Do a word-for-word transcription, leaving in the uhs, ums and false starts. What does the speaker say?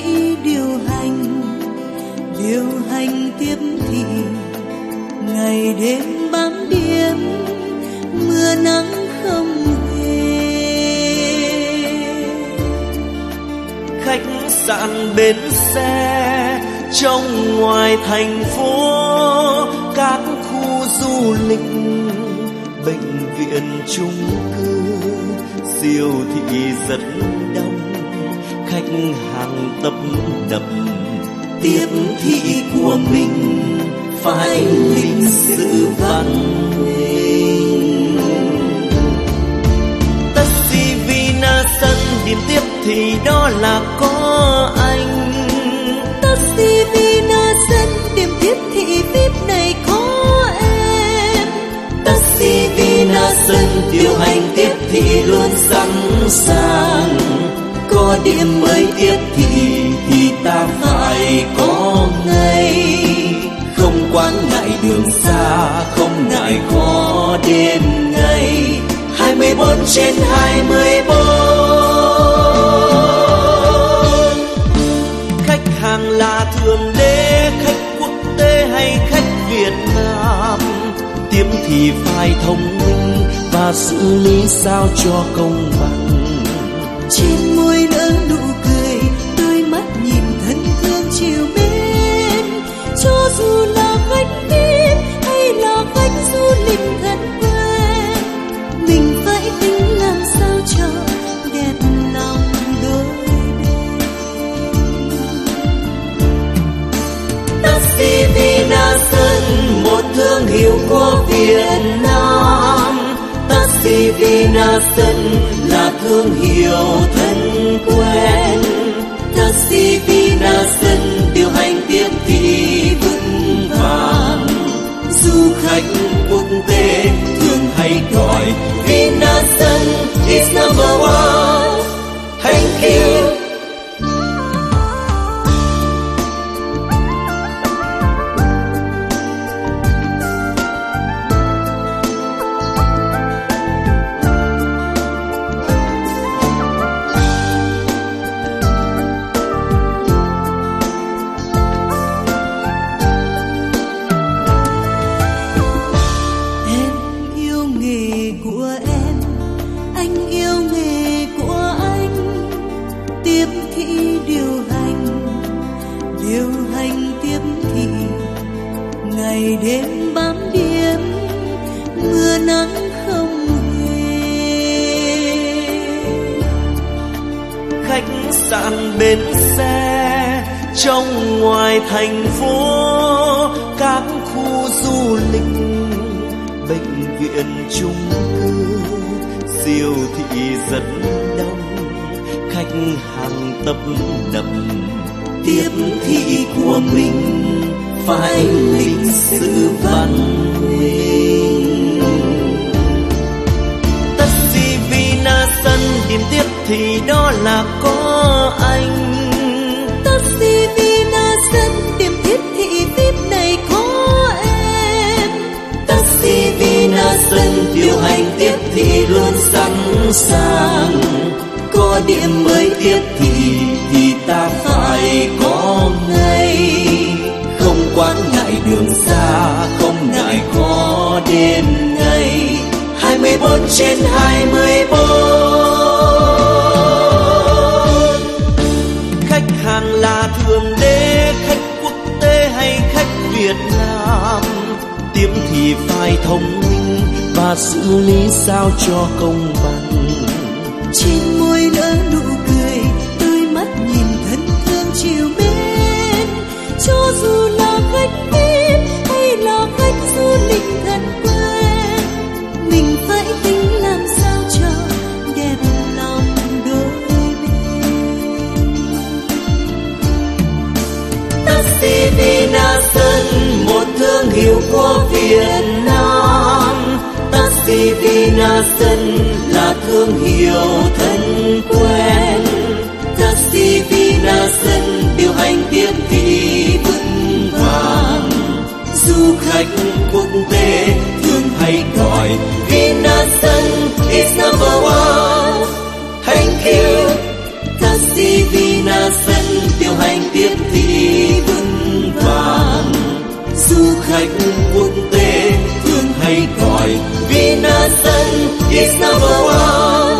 thị điều hành, điều hành tiếp thị, ngày đêm bám điểm, mưa nắng không hề. Khách sạn bến xe trong ngoài thành phố, các khu du lịch, bệnh viện chung cư, siêu thị rất đông, khách hàng tấp nập. Tiếp thị của mình phải lịch sự văn minh. Taxi Vinasun điểm tiếp thì đó là có anh. Taxi Vinasun điểm tiếp thị vê i pê này có em. Taxi Vinasun điều hành tiếp thị luôn sẵn sàng. Có điểm mới tiếp thị thì ta phải có ngay. Không quán ngại đường xa, không ngại khó đêm ngày. hai mươi bốn trên hai mươi bốn. Khách hàng là thượng đế, khách quốc tế hay khách Việt Nam, tiếp thì phải thông minh và xử lý sao cho công bằng. Trên môi nở nụ cười, đôi mắt nhìn thân thương chiều mến. Cho dù là khách VIP hay là khách du lịch thân quen, mình phải tính làm sao cho đẹp lòng đôi bên. Taxi Vinasun một thương hiệu của Việt Nam. Taxi Vinasun là thương hiệu thân quen. Taxi Vinasun điều hành tiếp thị vững vàng. Du khách quốc tế thường hay gọi Vinasun is number one. Thank you. Ngày đêm bám điểm, mưa nắng không hề. Khách sạn bến xe trong ngoài thành phố, các khu du lịch, bệnh viện chung cư, siêu thị rất đông, khách hàng tấp nập. Tiếp thị của mình phải lịch sự văn minh. Taxi Vinasun điểm tiếp thì đó là có anh. Taxi Vinasun điểm tiếp thị vê i pê này có em. Taxi Vinasun điều hành tiếp thị luôn sẵn sàng. Có điểm mới tiếp thị thì ta phải có ngay. Không quán ngại đường xa, không ngại khó đêm ngày. hai mươi bốn trên hai mươi bốn. Khách hàng là thượng đế, khách quốc tế hay khách Việt Nam, tiếp thì phải thông minh và xử lý sao cho công bằng. Trên môi nở nụ cười, đôi mắt nhìn thân thương chiều mến. Cho dù là khách VIP hay là khách du lịch thân quen, mình phải tính làm sao cho đẹp lòng đôi bên. Taxi Vinasun một thương hiệu của Việt Nam. Taxi Vinasun là thương hiệu thân quen. Taxi Vinasun điều hành tiếp thị vững vàng. Du khách quốc tế thường hay gọi Vinasun is number one. Thank you. Taxi Vinasun điều hành tiếp thị vững vàng. Du khách quốc tế thường hay gọi Vinasun is number one.